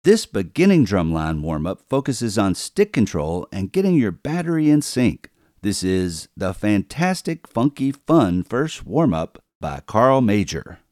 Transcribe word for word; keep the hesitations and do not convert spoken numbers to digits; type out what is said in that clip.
This beginning drumline warm-up focuses on stick control and getting your battery in sync. This is the fantastic, funky, fun first warm-up by Carl Major.